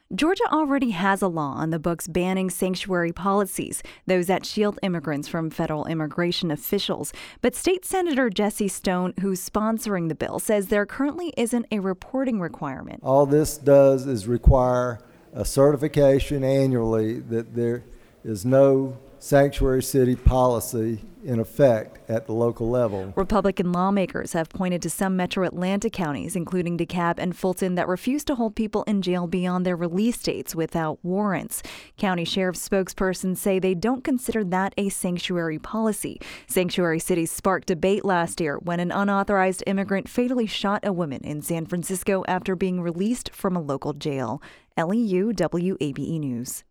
Georgia already has a law on the books banning sanctuary policies, those that shield immigrants from federal immigration officials. But State Senator Jesse Stone, who's sponsoring the bill, says there currently isn't a reporting requirement. All this does is require a certification annually that there is no sanctuary city policy in effect at the local level. Republican lawmakers have pointed to some metro Atlanta counties, including DeKalb and Fulton, that refuse to hold people in jail beyond their release dates without warrants. County sheriff's spokespersons say they don't consider that a sanctuary policy. Sanctuary cities sparked debate last year when an unauthorized immigrant fatally shot a woman in San Francisco after being released from a local jail. LEU WABE News.